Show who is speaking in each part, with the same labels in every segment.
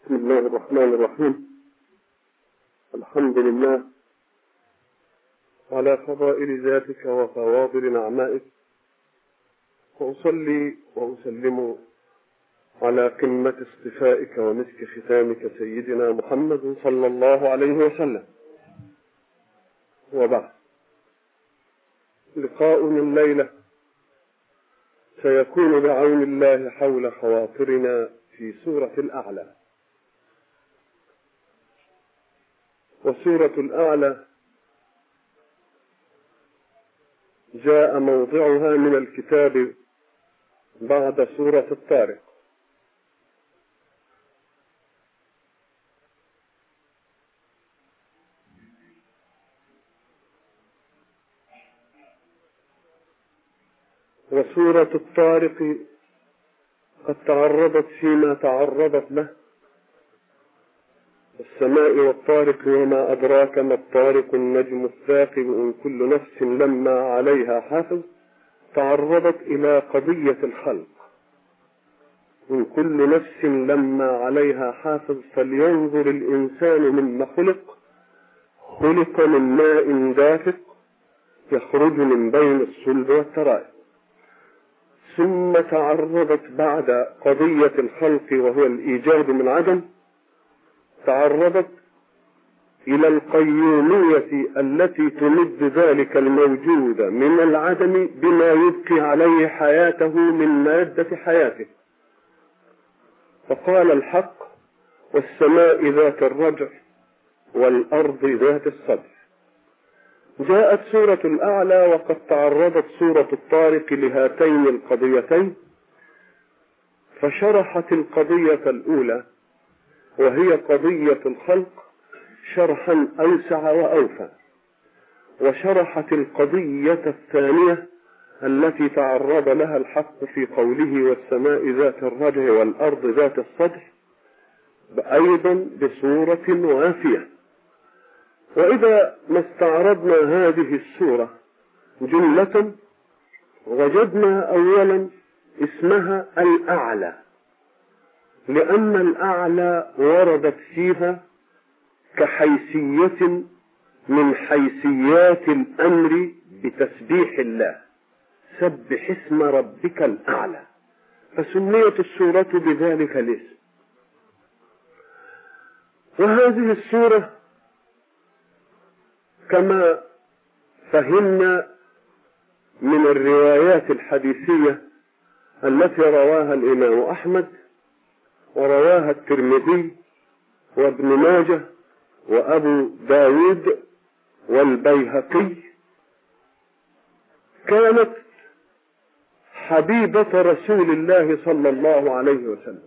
Speaker 1: بسم الله الرحمن الرحيم. الحمد لله على فضائل ذاتك وفواضل نعمائك، وأصلي وأسلم على قمة اصطفائك ومسك ختامك سيدنا محمد صلى الله عليه وسلم. وبعد، لقاؤنا الليلة سيكون بعون الله حول خواطرنا في سورة الأعلى. وسورة الأعلى جاء موضعها من الكتاب بعد سورة الطارق، وسورة الطارق قد تعرضت فيما تعرضت له: السماء والطارق وما أدراك ما الطارق النجم الثاقب إن كل نفس لما عليها حافظ. تعرضت إلى قضية الخلق: إن كل نفس لما عليها حافظ فلينظر الإنسان مما خلق. خلق من ماء دافق يخرج من بين الصلب والترائب. ثم تعرضت بعد قضية الخلق وهو الإيجاد من عدم، تعرضت إلى القيومية التي تمد ذلك الموجود من العدم بما يبقي عليه حياته من مادة حياته. فقال الحق: والسماء ذات الرجع والأرض ذات الصدع. جاءت سورة الأعلى وقد تعرضت سورة الطارق لهاتين القضيتين، فشرحت القضية الأولى وهي قضية الخلق شرحا أوسع وأوفى، وشرحت القضية الثانية التي تعرض لها الحق في قوله: والسماء ذات الرجع والأرض ذات الصدع، أيضا بصورة وافية. وإذا ما استعرضنا هذه السورة جملة وجدنا أولا اسمها الأعلى، لأن الأعلى وردت فيها كحيثية من حيثيات الأمر بتسبيح الله: سبح اسم ربك الأعلى، فسميت السورة بذلك الاسم. وهذه السورة كما فهمنا من الروايات الحديثية التي رواها الإمام أحمد ورواها الترمذي وابن ماجه وأبو داود والبيهقي، كانت حبيبة رسول الله صلى الله عليه وسلم،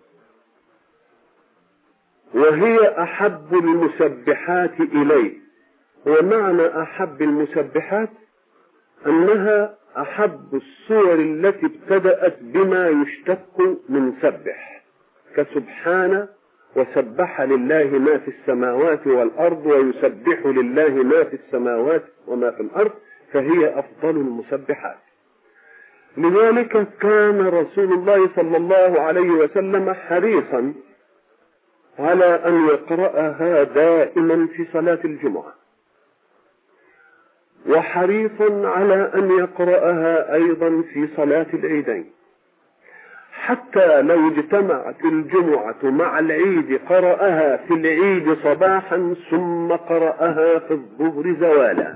Speaker 1: وهي أحب المسبحات إليه. ومعنى أحب المسبحات أنها أحب الصور التي ابتدأت بما يشتق من سبح، كسبحان وسبح لله ما في السماوات والأرض ويسبح لله ما في السماوات وما في الأرض، فهي أفضل المسبحات. لذلك كان رسول الله صلى الله عليه وسلم حريصا على أن يقرأها دائما في صلاة الجمعة، وحريصا على أن يقرأها أيضا في صلاة العيدين، حتى لو اجتمعت الجمعة مع العيد قرأها في العيد صباحا ثم قرأها في الظهر زوالا.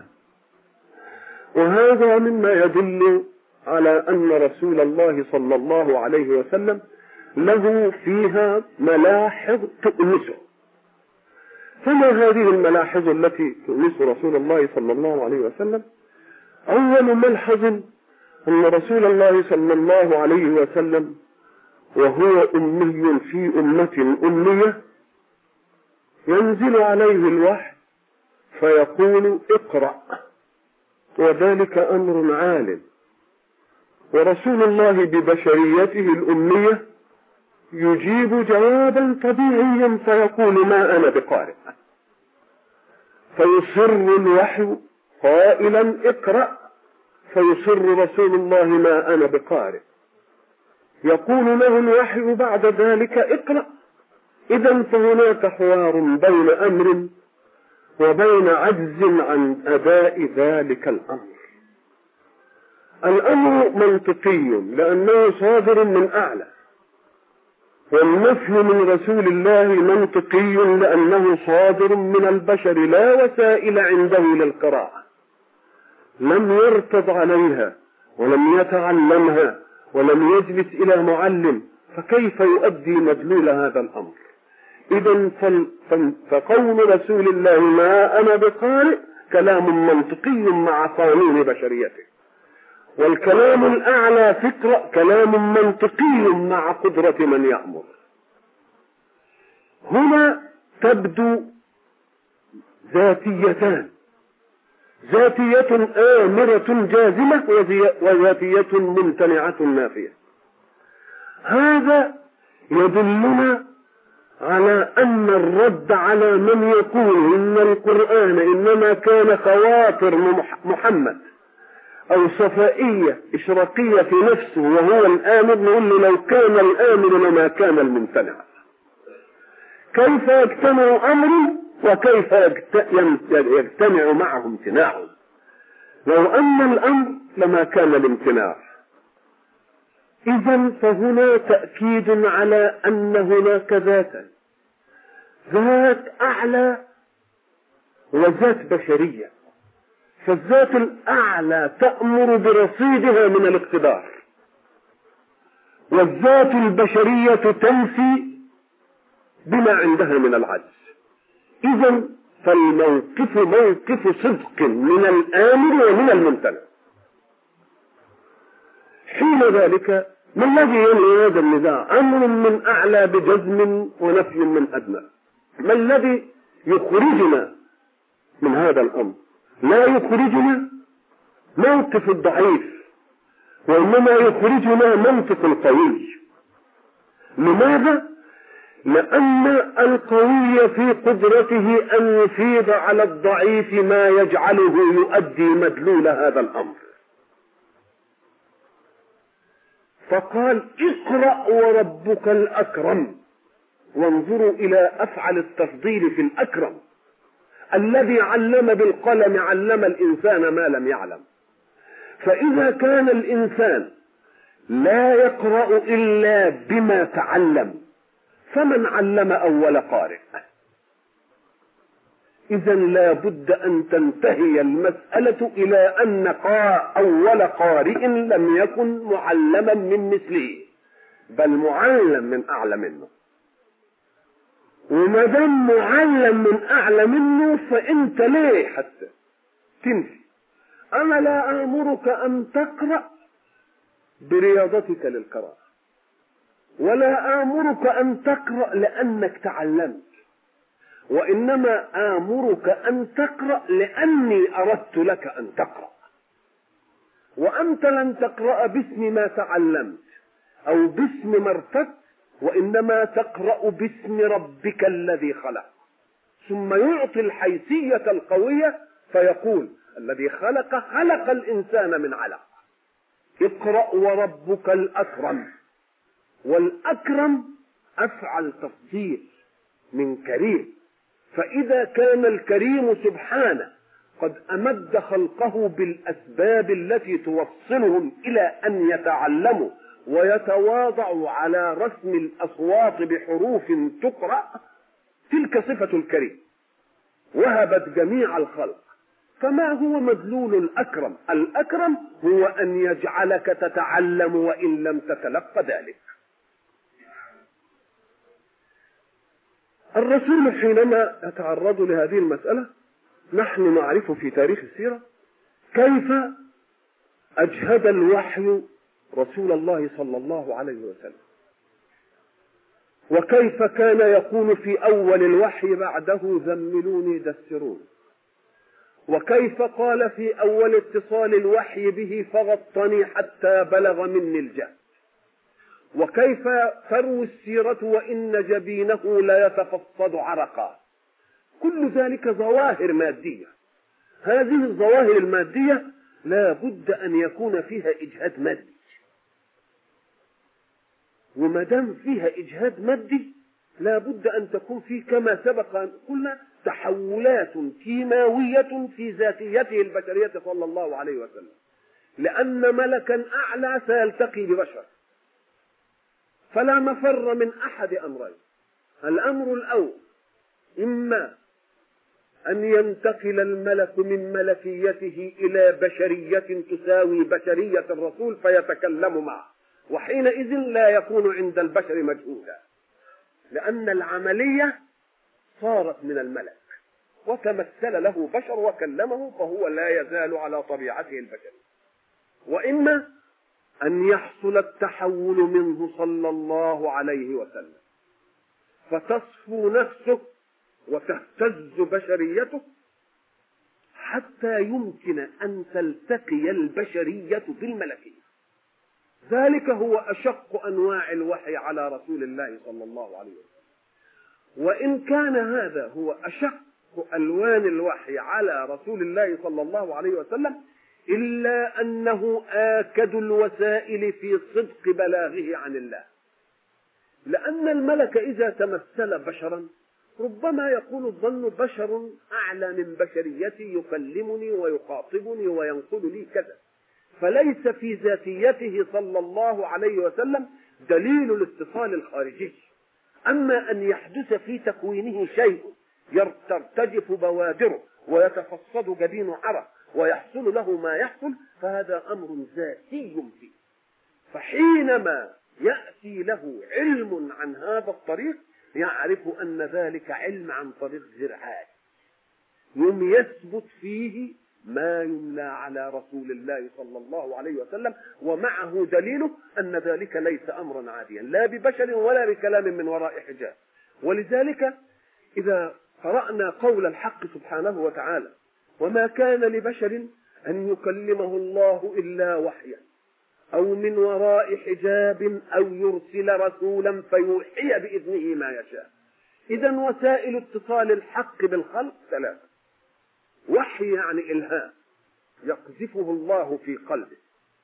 Speaker 1: وهذا مما يدل على أن رسول الله صلى الله عليه وسلم له فيها ملاحظ تؤنسه. فما هذه الملاحظ التي تؤنس رسول الله صلى الله عليه وسلم؟ أول ملحظ أن رسول الله صلى الله عليه وسلم وهو أمي في أمة أمية ينزل عليه الوحي فيقول: اقرأ، وذلك أمر عال. ورسول الله ببشريته الأمية يجيب جوابا طبيعيا فيقول: ما أنا بقارئ. فيصر الوحي قائلا: اقرأ، فيصر رسول الله: ما أنا بقارئ. يقول له الوحي بعد ذلك: اقرأ، إذا فهناك حوار بين أمر وبين عجز عن أداء ذلك الأمر. الأمر منطقي لأنه صادر من أعلى، والنفي من رسول الله منطقي لأنه صادر من البشر، لا وسائل عنده للقراءة، لم يرتض عليها ولم يتعلمها ولم يجلس إلى معلم، فكيف يؤدي مدلول هذا الأمر؟ إذن فقول رسول الله ما أنا بقارئ كلام منطقي مع قانون بشريته، والكلام الأعلى فكرة كلام منطقي مع قدرة من يأمر. هنا تبدو ذاتيتان، ذاتية آمرة جازمة وذاتية ممتنعة نافية. هذا يدلنا على أن الرد على من يقول إن القرآن إنما كان خواطر محمد أو صفائية إشراقية في نفسه وهو الآمر، نقول له لو كان الآمر لما كان الممتنع. كيف يجتمع أمر وكيف يجتمع معه امتناع؟ لو أن الأمر لما كان الامتناع. إذن فهنا تأكيد على أن هناك ذات أعلى وذات بشرية، فالذات الأعلى تأمر برصيدها من الاقتدار، والذات البشرية تنفي بما عندها من العجز. إذن فالموقف موقف صدق من الآمر ومن الممتنع. حين ذلك ما الذي ينهي هذا النزاع؟ أمر من أعلى بجزم ونفي من أدنى. ما الذي يخرجنا من هذا الأمر؟ لا يخرجنا موقف الضعيف، وإنما يخرجنا منطق القوي. لماذا؟ لأن القوي في قدرته أن يفيض على الضعيف ما يجعله يؤدي مدلول هذا الأمر. فقال اقرأ وربك الأكرم، وانظروا إلى أفعل التفضيل في الأكرم الذي علم بالقلم، علم الإنسان ما لم يعلم. فإذا كان الإنسان لا يقرأ إلا بما تعلم، فمن علم أول قارئ؟ إذا لا بد أن تنتهي المسألة إلى أن أول قارئ لم يكن معلما من مثله، بل معلم من أعلى منه. وما دام معلم من أعلى منه فأنت ليه حتى تنفي؟ أنا لا آمرك أن تقرأ برياضتك للقراءة، ولا آمرك أن تقرأ لأنك تعلمت، وإنما آمرك أن تقرأ لأني أردت لك أن تقرأ. وأنت لن تقرأ باسم ما تعلمت أو باسم ما ارتدت، وإنما تقرأ باسم ربك الذي خلق. ثم يعطي الحيثية القوية فيقول الذي خلق الإنسان من علق. اقرأ وربك الأكرم، والأكرم أفعل تفضيل من كريم. فإذا كان الكريم سبحانه قد أمد خلقه بالأسباب التي توصلهم إلى أن يتعلموا ويتواضعوا على رسم الأصوات بحروف تقرأ، تلك صفة الكريم وهبت جميع الخلق. فما هو مدلول الأكرم؟ الأكرم هو أن يجعلك تتعلم وإن لم تتلق ذلك. الرسول حينما يتعرض لهذه المسألة، نحن نعرف في تاريخ السيرة كيف أجهد الوحي رسول الله صلى الله عليه وسلم، وكيف كان يقول في أول الوحي بعده زملوني دسروني، وكيف قال في أول اتصال الوحي به فغطني حتى بلغ مني الجهد، وكيف تروي السيرة وإن جبينه لا يتفضل عرقا. كل ذلك ظواهر مادية. هذه الظواهر المادية لا بد أن يكون فيها إجهاد مادي، وما دام فيها إجهاد مادي لا بد أن تكون فيه كما سبق أن قلنا تحولات كيماوية في ذاتيته البشرية صلى الله عليه وسلم، لأن ملكا أعلى سيلتقي ببشر، فلا مفر من أحد أمرين. الأمر الأول إما أن ينتقل الملك من ملكيته إلى بشرية تساوي بشرية الرسول فيتكلم معه، وحينئذ لا يكون عند البشر مجهولا، لأن العملية صارت من الملك وتمثل له بشر وكلمه، فهو لا يزال على طبيعته البشرية. وإما أن يحصل التحول منه صلى الله عليه وسلم فتصفو نفسه وتهتز بشريته حتى يمكن أن تلتقي البشرية بالملكية. ذلك هو أشق أنواع الوحي على رسول الله صلى الله عليه وسلم. وإن كان هذا هو أشق ألوان الوحي على رسول الله صلى الله عليه وسلم، إلا أنه آكد الوسائل في صدق بلاغه عن الله، لأن الملك إذا تمثل بشرا ربما يكون الظن بشر أعلى من بشريتي يكلمني ويخاطبني وينقل لي كذا، فليس في ذاتيته صلى الله عليه وسلم دليل الاتصال الخارجي. أما أن يحدث في تكوينه شيء ترتجف بوادره ويتفصد جبين عرق ويحصل له ما يحصل، فهذا أمر ذاتي فيه. فحينما يأتي له علم عن هذا الطريق يعرف أن ذلك علم عن طريق زرعات، يوم يثبت فيه ما يملى على رسول الله صلى الله عليه وسلم، ومعه دليله أن ذلك ليس أمرا عاديا لا ببشر ولا بكلام من وراء حجاب. ولذلك إذا قرأنا قول الحق سبحانه وتعالى: وما كان لبشر أن يكلمه الله إلا وحيا أو من وراء حجاب أو يرسل رسولا فيوحي بإذنه ما يشاء. إذن وسائل اتصال الحق بالخلق ثلاثة: وحي يعني إلهام يقذفه الله في قلبه،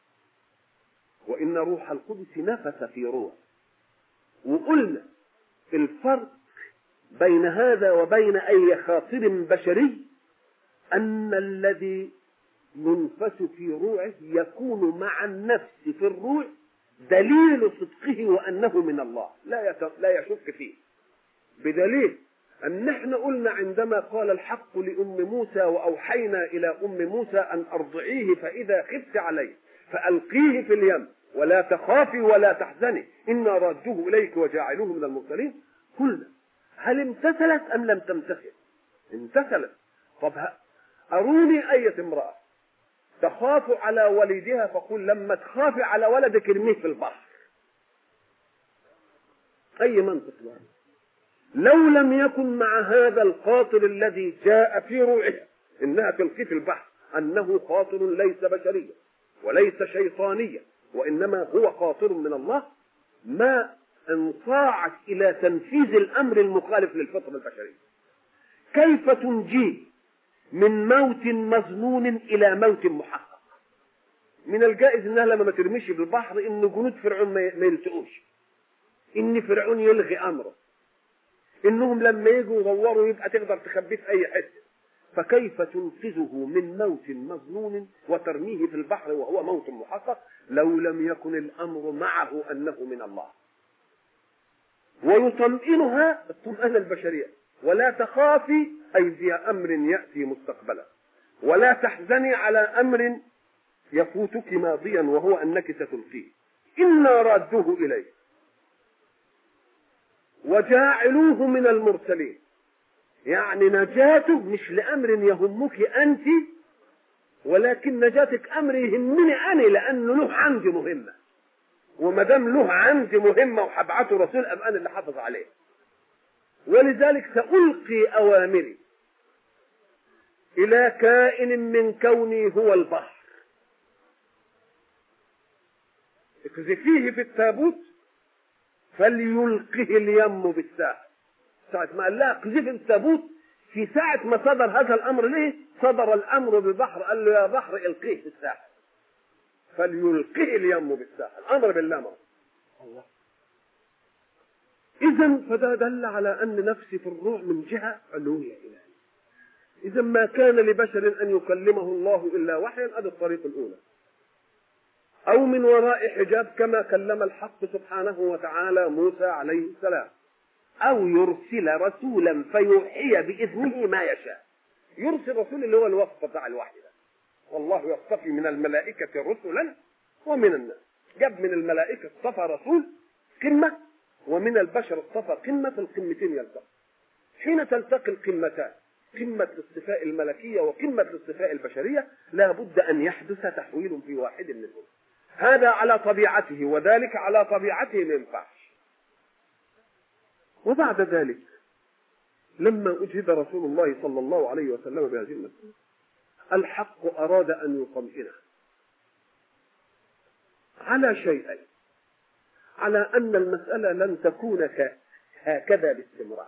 Speaker 1: وإن روح القدس نفث في روح. وقلنا الفرق بين هذا وبين أي خاطر بشري أن الذي ينفث في روعه يكون مع النفس في الروح دليل صدقه وأنه من الله، لا يشك فيه، بدليل أن احنا قلنا عندما قال الحق لأم موسى: وأوحينا إلى أم موسى أن أرضعيه فإذا خفت عليه فألقيه في اليم ولا تخافي ولا تحزني إنا رادوه إليك وجاعلوه من المرسلين. قلنا هل امتثلت أم لم تمتثل؟ امتثلت. طب أروني أية امرأة تخاف على ولدها فقل لما تخافي على ولدك ارميه في البحر. أي منطق يعني؟ لو لم يكن مع هذا الخاطر الذي جاء في روعها إنها تلقي في البحر أنه خاطر ليس بشريا وليس شيطانيا وإنما هو خاطر من الله، ما انصاعت إلى تنفيذ الأمر المخالف للفطرة البشرية. كيف تنجيه من موت مظنون إلى موت محقق؟ من الجائز إنها لما ما ترميش بالبحر إن جنود فرعون ما يلتقوش، إن فرعون يلغي أمره، إنهم لما يجوا يدوروا يبقى تقدر تخبيه في أي حتة. فكيف تنقذه من موت مظنون وترميه في البحر وهو موت محقق لو لم يكن الأمر معه أنه من الله؟ ويطمئنها الطمأنة البشرية: ولا تخافي أي في أمر يأتي مستقبلا، ولا تحزني على أمر يفوتك ماضيا وهو أنك ستلقيه، إنا رادوه إليه وجاعلوه من المرسلين. يعني نجاته مش لأمر يهمك أنت، ولكن نجاتك أمر يهمني أنا، لأنه له عندي مهمة، وما دام له عندي مهمة وحبعته رسول أبقى أنا اللي حافظ عليه. ولذلك سألقي أوامري إلى كائن من كوني هو البحر، اقذفيه في التابوت فليلقه اليم بالساحل. ساعة ما قال لها اقذفي التابوت، في ساعة ما صدر هذا الأمر ليه؟ صدر الأمر بالبحر، قال له يا بحر القيه في الساحل فليلقه اليم بالساحل، أمر بالله. الله. إذا فده دل على أن نفسي في الروح من جهة علوية إلهية. إذا ما كان لبشر أن يكلمه الله إلا وحيا، هذه الطريق الأولى، أو من وراء حجاب كما كلم الحق سبحانه وتعالى موسى عليه السلام، أو يرسل رسولا فيوحي بإذنه ما يشاء. يرسل رسول اللي هو الوصف بتاع الوحي ده، والله يصطفي من الملائكة رسلا ومن الناس. جاب من الملائكة اصطفى رسول قمة، ومن البشر اصطفى قمة، القمتين يلتقي. حين تلتقي القمتان، قمة الاصطفاء الملكية وقمة الاصطفاء البشرية، لا بد أن يحدث تحويل في واحد منهم. هذا على طبيعته وذلك على طبيعته ما ينفعش. وبعد ذلك لما أجهد رسول الله صلى الله عليه وسلم بهذه المسألة، الحق أراد أن يطمئنه على شيئين: على أن المسألة لن تكون هكذا باستمرار،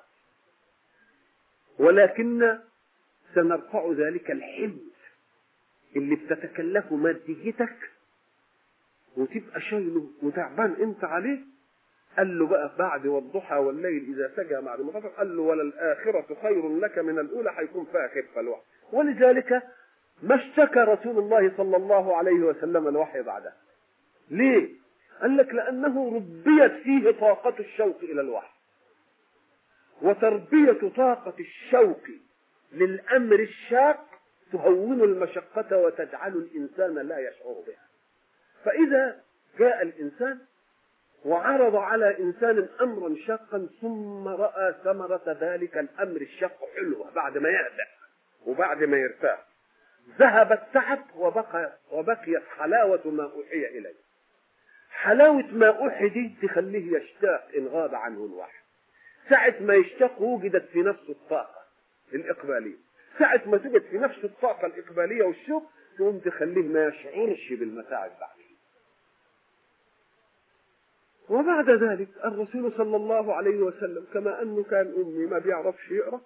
Speaker 1: ولكن سنرفع ذلك الحمل اللي بتتكلف ماديتك وتبقى شايله وتعبان انت عليه. قال له بقى بعد والضحى والليل إذا سجى بعد ما خطر، قال له وللآخرة خير لك من الأولى، هيكون فيها خفة الوحي. ولذلك ما اشتكى رسول الله صلى الله عليه وسلم الوحي بعدها. ليه؟ قال لك لأنه ربيت فيه طاقة الشوق إلى الوحي، وتربية طاقة الشوق للأمر الشاق تهون المشقة وتجعل الإنسان لا يشعر بها. فإذا جاء الإنسان وعرض على إنسان أمرا شاقا ثم رأى ثمرة ذلك الأمر الشاق حلوة بعد ما يهدأ وبعد ما يرتاح، ذهب التعب وبقيت حلاوة ما أوحي إليه. حلاوة ما أوحي دي تخليه يشتاق إن غاب عنه الوحي. ساعة ما يشتاق وجدت في نفسه الطاقة الإقبالية، ساعة ما توجد في نفسه الطاقة الإقبالية والشوق تقوم تخليه ما يشعرش بالمتاعب بعد. وبعد ذلك الرسول صلى الله عليه وسلم كما أنه كان أمي ما بيعرفش يقرأ،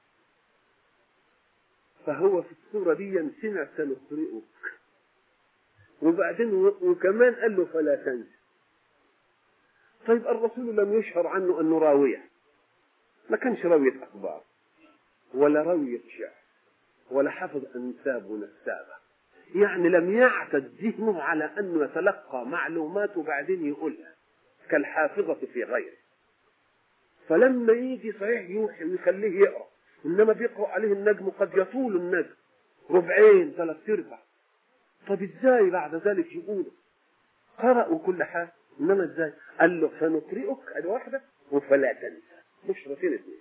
Speaker 1: فهو في الصورة دي سمع سنقرئك، وبعدين وكمان قال له فلا تنسى. طيب الرسول لم يشهر عنه أنه راوية، ما كانش راوية أخبار ولا راوية شعر ولا حفظ أنساب ونسابة، يعني لم يعتد ذهنه على أنه يتلقى معلومات وبعدين يقولها كالحافظة في غيره. فلما يجي صحيح يوحي ويخليه يقرأ، إنما بيقرأ عليه النجم قد يطول النجم ربعين 3/4. طب إزاي بعد ذلك يقوله؟ قرأوا كل حاجة، إنما إزاي؟ قال له سنقرئك أدي واحدة وفلا تنسى، مش رتين اثنين.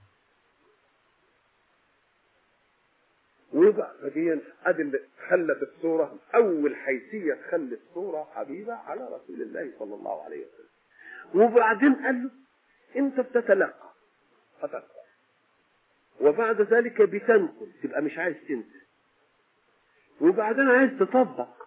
Speaker 1: ويبقى فديا أدي اللي خلت الصورة أول حيثية تخلي الصورة حبيبة على رسول الله صلى الله عليه وسلم. وبعدين قال له أنت بتتلقى فتقرأ، وبعد ذلك بتنقل تبقى مش عايز تنسى، وبعدين عايز تطبق.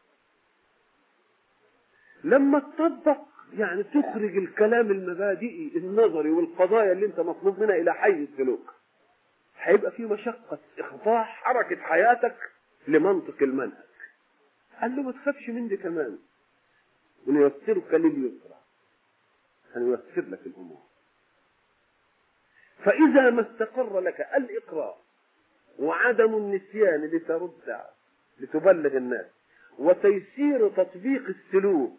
Speaker 1: لما تطبق يعني تخرج الكلام المبادئي النظري والقضايا اللي انت مطلوب منها إلى حيز السلوك. هيبقى في مشقة إخضاع حركة حياتك لمنطق المنهج. قال له ما تخافش من دي كمان، ونيسرك لليسرى، هنيسر لك الأمور. فإذا ما استقر لك الإقرار وعدم النسيان لترد لتبلغ الناس وتيسير تطبيق السلوك،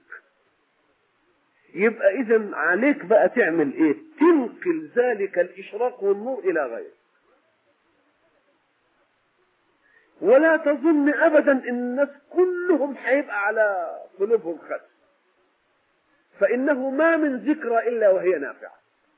Speaker 1: يبقى إذن عليك بقى تعمل إيه؟ تنقل ذلك الإشراق والنور إلى غيره. ولا تظن أبدا إن الناس كلهم هيبقى على قلوبهم خس، فإنه ما من ذكرى إلا وهي نافعة.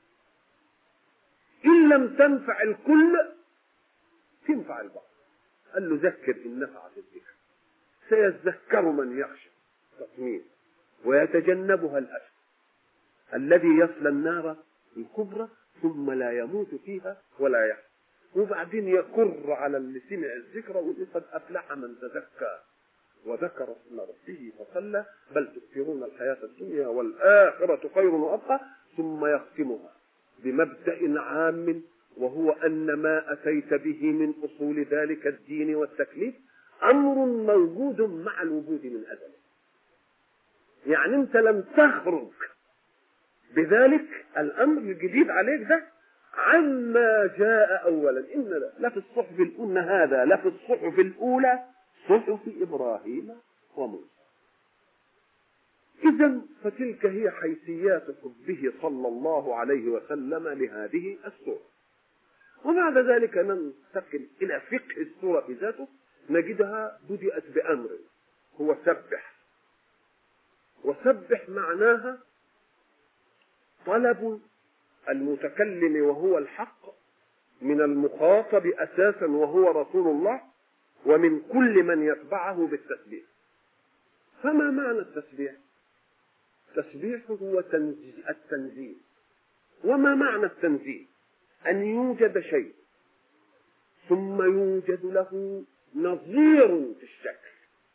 Speaker 1: إن لم تنفع الكل تنفع البعض. قال له ذكر إن نفعت الذكر، سيذكر من يخشى تطمين ويتجنبها الأشقى الذي يصلى النار الكبرى ثم لا يموت فيها ولا يحيى. وبعدين يقر على اللي سمع الذكر ويقول قد أفلح من تزكى وذكر اسم ربه فصلى بل تؤثرون الحياة الدنيا والآخرة خير وأبقى، ثم يختمها بمبدأ عام وهو أن ما أتيت به من أصول ذلك الدين والتكليف أمر موجود مع الوجود من أزل. يعني أنت لم تخرج بذلك الأمر الجديد عليك ده عما جاء أولا. إن لا في الصحف الأولى هذا، لا في الصحف الأولى صحف إبراهيم وموسى. إذا فتلك هي حيثيات حبه صلى الله عليه وسلم لهذه السورة. وبعد ذلك ننتقل إلى فقه السورة بذاته، نجدها بدأت بأمر هو سبح. وسبح معناها طلب المتكلم وهو الحق من المخاطب أساسا وهو رسول الله، ومن كل من يتبعه بالتسبيح. فما معنى التسبيح؟ التسبيح هو التنزيه. وما معنى التنزيه؟ أن يوجد شيء ثم يوجد له نظير في الشكل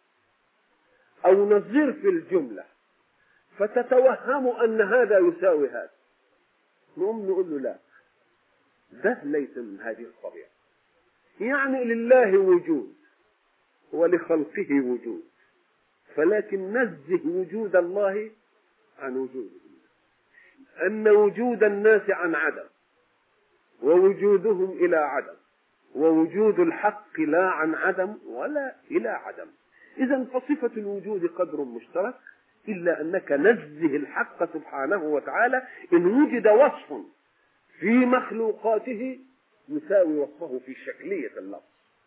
Speaker 1: أو نظير في الجملة، فتتوهم أن هذا يساوي هذا. نقول له لا، ده ليس من هذه الطبيعة. يعني لله وجود ولخلقه وجود، فلكن نزه وجود الله عن وجوده. أن وجود الناس عن عدم، ووجودهم إلى عدم، ووجود الحق لا عن عدم ولا إلى عدم. إذا فصفة الوجود قدر مشترك، إلا أنك نزه الحق سبحانه وتعالى إن وجد وصف في مخلوقاته يساوي وصفه في شكلية اللفظ.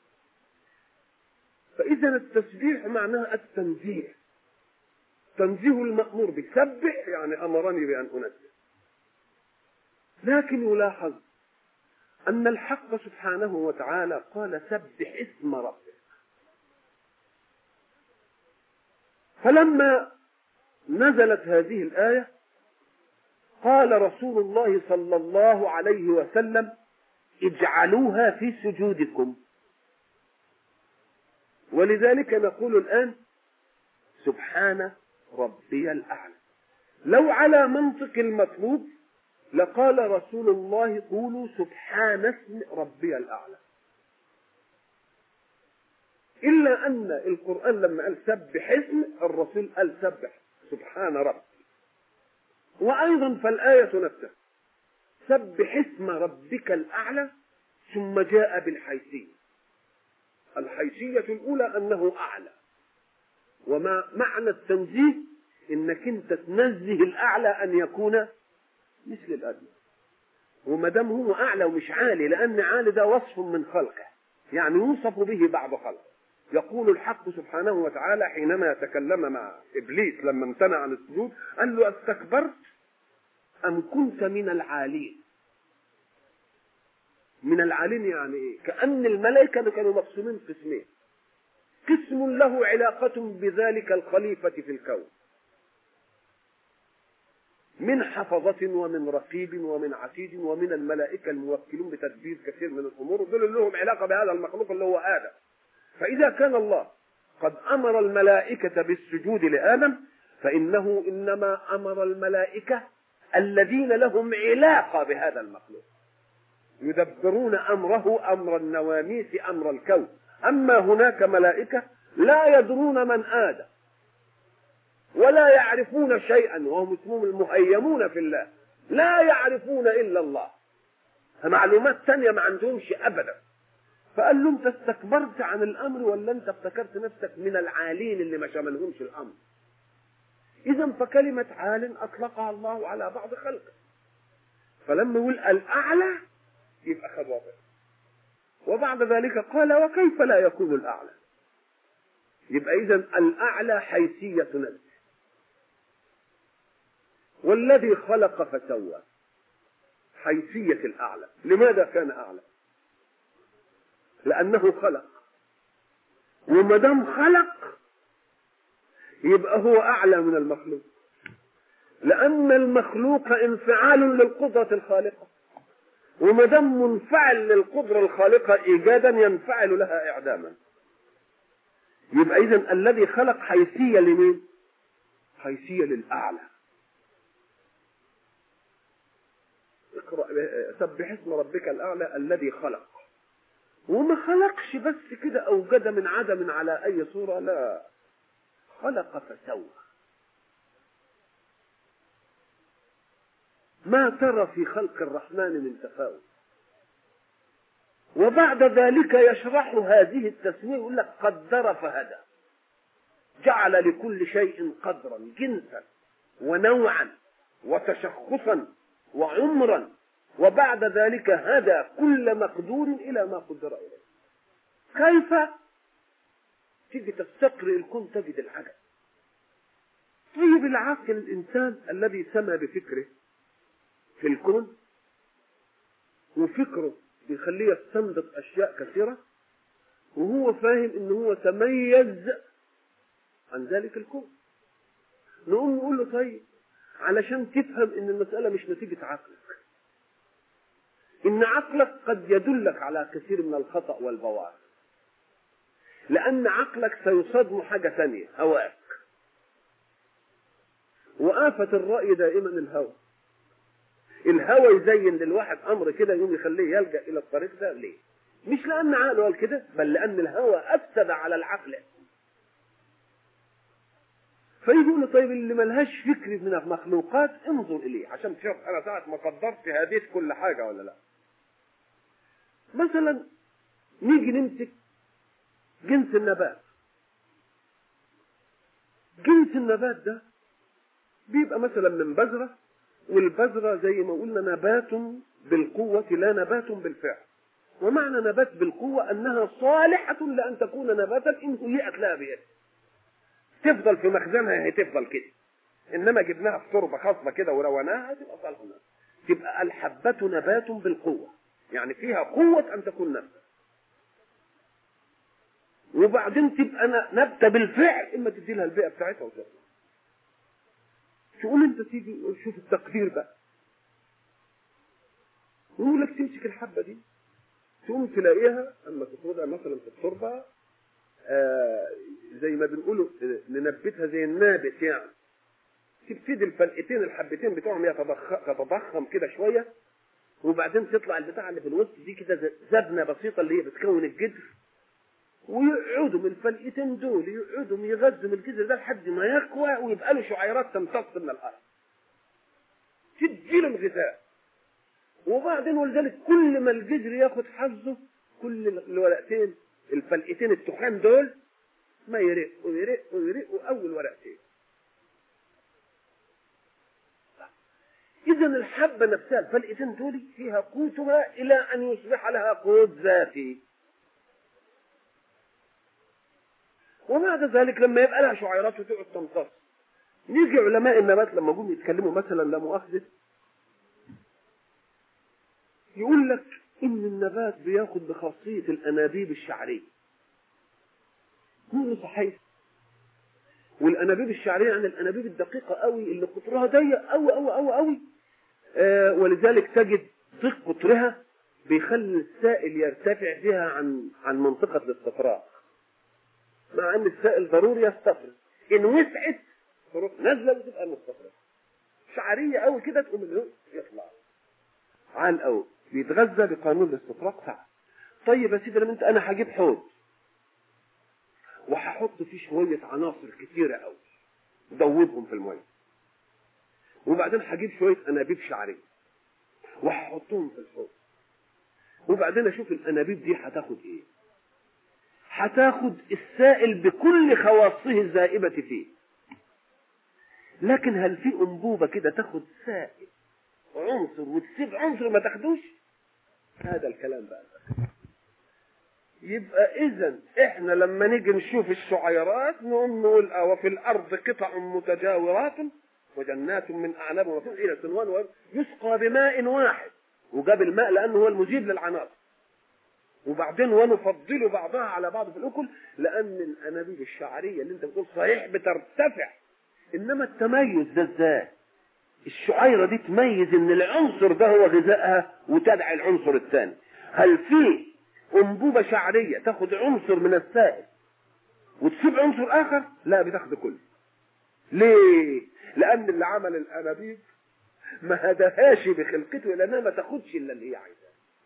Speaker 1: فإذا التسبيح معناه التنزيه، تنزيه المأمور بسبح، يعني أمرني بأن أنزه. لكن يلاحظ أن الحق سبحانه وتعالى قال سبح اسم ربك. فلما نزلت هذه الآية قال رسول الله صلى الله عليه وسلم اجعلوها في سجودكم. ولذلك نقول الآن سبحان ربي الأعلى. لو على منطق المطلوب لقال رسول الله قولوا سبحان اسم ربي الأعلى، إلا أن القرآن لما قال سبح اسم، الرسول قال سبح سبحان ربي. وأيضا فالآية نفسها سبح اسم ربك الأعلى، ثم جاء بالحيثية. الحيثية الأولى أنه أعلى. وما معنى التنزيه؟ إنك أنت تنزه الأعلى أن يكون مثل الأدنى. وما دام هو أعلى ومش عالي، لأن عالي ده وصف من خلقه، يعني يوصف به بعض خلقه. يقول الحق سبحانه وتعالى حينما يتكلم مع إبليس لما امتنع عن السجود، قال له استكبرت أم كنت من العالين؟ من العالين يعني إيه؟ كأن الملائكة كانوا مقسومين قسمين، قسم له علاقة بذلك الخليفة في الكون من حفظة ومن رقيب ومن عتيد ومن الملائكة الموكلون بتدبير كثير من الأمور، دول لهم علاقة بهذا المخلوق اللي هو آدم. فإذا كان الله قد أمر الملائكة بالسجود لآدم، فإنه إنما أمر الملائكة الذين لهم علاقة بهذا المخلوق، يدبرون أمره أمر النواميس أمر الكون. أما هناك ملائكة لا يدرون من آدم ولا يعرفون شيئا، وهم اسمهم المهيمون في الله، لا يعرفون إلا الله، معلومات ثانية ما عندهمش أبدا. فقال له انت استكبرت عن الأمر ولا انت افتكرت نفسك من العالين اللي ما شملهمش الأمر؟ إذا فكلمة عال أطلقها الله على بعض خلقه، فلما يقول الأعلى يبقى خبابه. وبعد ذلك قال وكيف لا يكون الأعلى؟ يبقى إذا الأعلى حيثية نزل. والذي خلق فسوى حيثية الأعلى. لماذا كان أعلى؟ لأنه خلق، وما دام خلق يبقى هو أعلى من المخلوق، لأن المخلوق انفعال للقدرة الخالقة، وما دام منفعل للقدرة الخالقة إيجادا ينفعل لها إعداما. يبقى إذن الذي خلق حيثية لمين؟ حيثية للأعلى. اقرأ سبح اسم ربك الأعلى الذي خلق. وما خلقش بس كده أوجد من عدم على أي صورة، لا، خلق فسوى. ما ترى في خلق الرحمن من تفاوت. وبعد ذلك يشرح هذه التسوية يقول لك قدر فهدى، جعل لكل شيء قدرا، جنسا ونوعا وتشخصا وعمرا، وبعد ذلك هدى كل مقدور إلى ما قدر إليه. كيف تيجي تستقرئ الكون تجد العجب. طيب العاقل الإنسان الذي سمى بفكره في الكون، وفكره بيخليه يستنبط أشياء كثيرة، وهو فاهم إنه هو تميز عن ذلك الكون، نقوم نقول له طيب علشان تفهم إن المسألة مش نتيجة عقلك، إن عقلك قد يدلك على كثير من الخطأ والبوار، لأن عقلك سيصادم حاجة ثانية، هواك. وآفة الرأي دائما الهوى. الهوى يزين للواحد أمر كده يوم يخليه يلجأ إلى الطريق ده. ليه؟ مش لأن عقله قال كده، بل لأن الهوى أفسد على العقل. فيقول له طيب اللي ملهاش فكر من المخلوقات انظر إليه عشان تشوف أنا ساعة ما قدرت هديت كل حاجة ولا لا. مثلا نيجي نمسك جنس النبات. جنس النبات ده بيبقى مثلا من بذرة، والبذرة زي ما قلنا نبات بالقوة لا نبات بالفعل. ومعنى نبات بالقوة أنها صالحة لأن تكون نباتا إن هيئت لها بيد، تفضل في مخزنها، هي تفضل كده. إنما جبناها في تربة خاصة كده وروناها تبقى صالحة. تبقى الحبة نبات بالقوة، يعني فيها قوة أن تكون نبتة. وبعدين تبقى نبتة بالفعل، إما تدي لها البيئة بتاعتها وتطلع. تقول أنت تيجي شوف التقدير بقى، يقول لك تمسك الحبة دي تقوم تلاقيها أما تفرضها مثلا في التربة زي ما بنقوله ننبتها زي النابت، يعني تبتدي الفلقتين الحبتين بتوعهم يتضخم كده شوية، وبعدين تطلع البتاعة اللي في الوسط دي كده زبنة بسيطة اللي هي بتكون الجذر، ويقعدوا من الفلقتين دول يقعدوا يغذوا من الجذر ده لحد ما يقوى ويبقى له شعيرات تمتص من الأرض تديله الغذاء. وبعدين ولذلك كل ما الجذر ياخد حظه كل الورقتين الفلقتين التخان دول ما يرق ويرق ويرق أول ورقتين. إذن الحبة نفسها الفلقتين دول فيها قوتها إلى أن يصبح لها قوت ذاتي. وبعد ذلك لما يبقى لها شعيرات وتقعد تمتص، نيجي علماء النبات لما جم يتكلموا مثلا لا مؤاخذة يقول لك إن النبات بياخد بخاصية الأنابيب الشعرية. كله صحيح. والأنابيب الشعرية يعني الأنابيب الدقيقة قوي اللي قطرها ضيق قوي قوي قوي قوي. ولذلك تجد ضيق قطرها بيخلي السائل يرتفع فيها عن منطقة الاستفراغ، مع أن السائل ضروري يستفرغ. إن وسعت تروح نازلة وتبقى مستفرغ. شعرية قوي كده تقوم يطلع عن قوي بيتغذى بقانون الاستفراغ ساعة. طيب يا سيدي لما أنا هجيب حوض وهحط فيه شوية عناصر كتيرة قوي ودوبهم في المية، وبعدين هجيب شوية أنابيب شعرية وهحطهم في الحوض، وبعدين أشوف الأنابيب دي هتاخد إيه. هتاخد السائل بكل خواصه الزائبة فيه. لكن هل في أنبوبة كده تاخد سائل عنصر وتسيب عنصر ما تاخدوش؟ هذا الكلام بقى. يبقى إذن إحنا لما نيجي نشوف الشعيرات نقوم نقول وفي الأرض قطع متجاورات وجنات من أعناب وفوق إلى سنوان يسقى بماء واحد، وجاب الماء لأنه هو المجيب للعناصر. وبعدين ونفضل بعضها على بعض في الأكل، لأن الأنابيب الشعرية اللي أنت بتقول صحيح بترتفع، إنما التميز ده إزاي؟ الشعيرة دي تميز إن العنصر ده هو غذائها وتدعي العنصر الثاني. هل في أنبوبة شعرية تاخد عنصر من السائل وتسيب عنصر آخر؟ لا، بتاخد كله. ليه؟ لأن اللي عمل الأنابيب ما هدهاش بخلقته لأنها ما تاخدش إلا اللي هي عايزاه.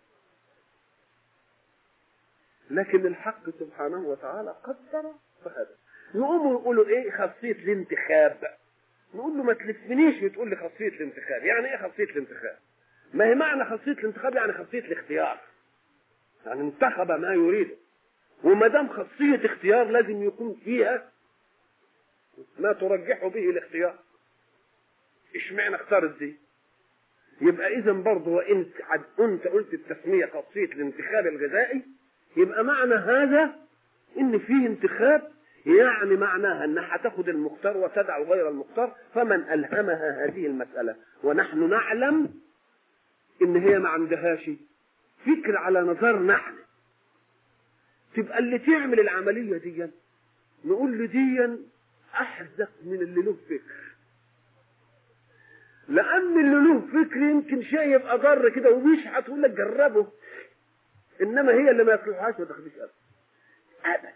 Speaker 1: لكن الحق سبحانه وتعالى قدر فهذا. يقوموا يقولوا إيه خاصية الانتخاب. نقول له ما تلفنيش وتقول لي خاصية الانتخاب. يعني ايه خاصية الانتخاب؟ ما هي معنى خاصية الانتخاب يعني خاصية الاختيار، يعني انتخب ما يريده، وما دام خاصية اختيار لازم يكون فيها ما ترجح به الاختيار. اشمعنى اختارت دي؟ يبقى اذا برضه وان انت قلت التسمية خاصية الانتخاب الغذائي، يبقى معنى هذا ان فيه انتخاب، يعني معناها انها هتاخد المختار وتدع غير المختار. فمن الهمها هذه المسألة ونحن نعلم ان هي ما عندهاش فكر على نظرنا احنا، تبقى اللي تعمل العملية دي نقول له دي احذق من اللي له فكر، لان اللي له فكر يمكن شيء يبقى ضر كده ومش هتقول لك جربه، انما هي اللي ما يصلحهاش ما تاخدش ابدا.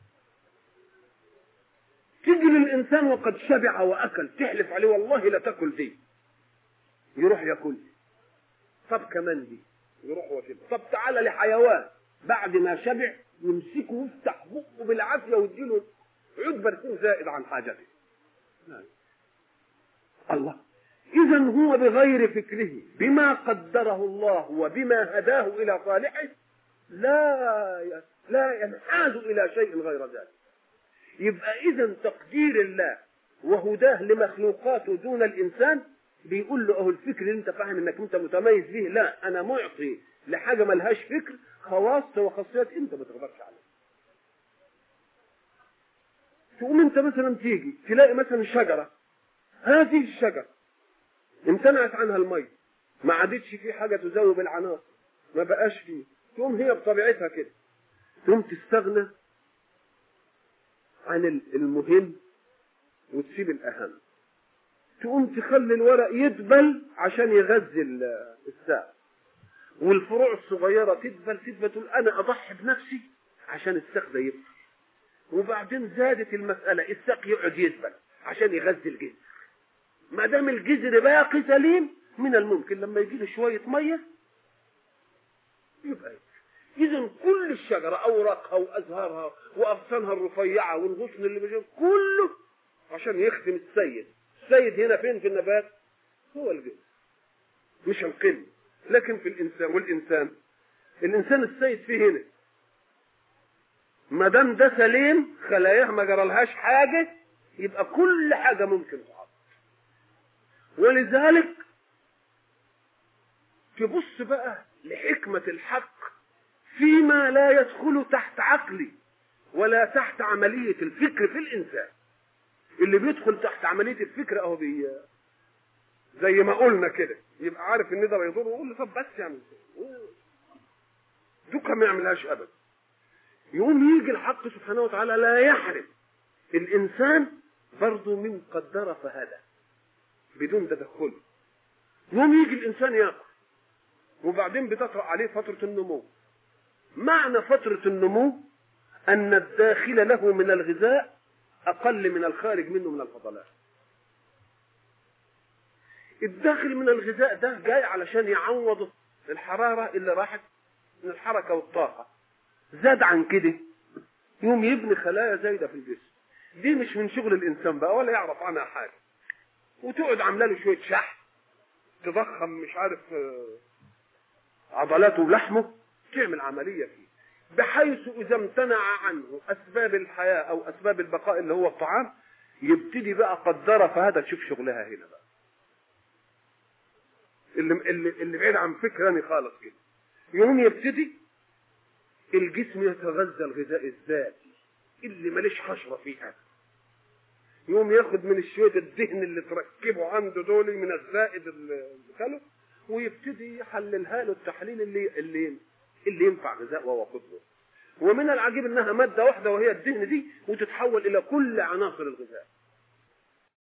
Speaker 1: تيجي للانسان وقد شبع واكل، تحلف عليه والله لا تاكل دي، يروح ياكل. طب كمان دي، يروح وكده. طب تعالى لحيوان بعد ما شبع يمسكه ويفتح بقه بالعافيه ويديله عود برسيم زائد عن حاجته. الله، اذا هو بغير فكره بما قدره الله وبما هداه الى صالحه لا ينحاز الى شيء غير ذلك. يبقى اذا تقدير الله وهداه لمخلوقاته دون الانسان بيقول له اهو الفكر اللي انت فاهم انك انت متميز به، لا انا معطي لحاجه ملهاش فكر خواص وخاصيات انت ما تقدرش عليها. تقوم انت مثلا تيجي تلاقي مثلا شجره، هذه الشجره امتنعت عنها المي، ما عادتش في حاجه تذوب العناصر، ما بقاش فيه، تقوم هي بطبيعتها كده تقوم تستغنى عن المهم وتسيب الاهم، تقوم تخلي الورق يدبل عشان يغذي الساق، والفروع الصغيره تدبل تقول انا اضحي بنفسي عشان الساق ده يدبل. وبعدين زادت المساله، الساق يقعد يدبل عشان يغذي الجذر. ما دام الجذر باقي سليم من الممكن لما يجي له شويه ميه يبقى. اذا كل الشجره اوراقها وازهارها واغصانها الرفيعه والغصن اللي بيجي كله عشان يخدم السيد. السيد هنا فين في النبات؟ هو الجذر مش القلب. لكن في الانسان، الانسان السيد فيه هنا، ما دام ده سليم خلاياه ما جرالهاش حاجه يبقى كل حاجه ممكن تحط. ولذلك تبص بقى لحكمه الحق فيما لا يدخل تحت عقلي ولا تحت عمليه الفكر في الانسان. اللي بيدخل تحت عمليه الفكر اهو زي ما قلنا كده يبقى عارف ان ده يضره ويقول له طب بس يعمل دوكا ما يعملهاش ابدا. يقوم يجي الحق سبحانه وتعالى لا يحرم الانسان برضه من قدر فهدى بدون تدخل. يقوم يجي الانسان ياكل وبعدين بتطرأ عليه فتره النمو. معنى فتره النمو ان الداخل له من الغذاء اقل من الخارج منه من الفضلات. الداخل من الغذاء ده جاي علشان يعوض الحراره اللي راحت من الحركه والطاقه. زاد عن كده يوم يبني خلايا زايده في الجسم، دي مش من شغل الانسان بقى ولا يعرف عنها حاجه، وتقعد عامله له شويه شحم تضخم مش عارف عضلاته ولحمه، تعمل عمليه فيه بحيث اذا امتنع عنه اسباب الحياه او اسباب البقاء اللي هو الطعام يبتدي بقى قدره فهذا تشوف شغلها هنا بقى اللي بعيد عن فكرني خالص كده. يوم يبتدي الجسم يتغذى الغذاء الذاتي اللي ماليش حشره فيها، يوم ياخد من شويه الدهن اللي تركبه عنده دول من الزائد اللي خله ويبتدي يحللها له التحليل اللي ينفع غذاء وهو قدره. ومن العجيب انها ماده واحده وهي الدهن دي وتتحول الى كل عناصر الغذاء.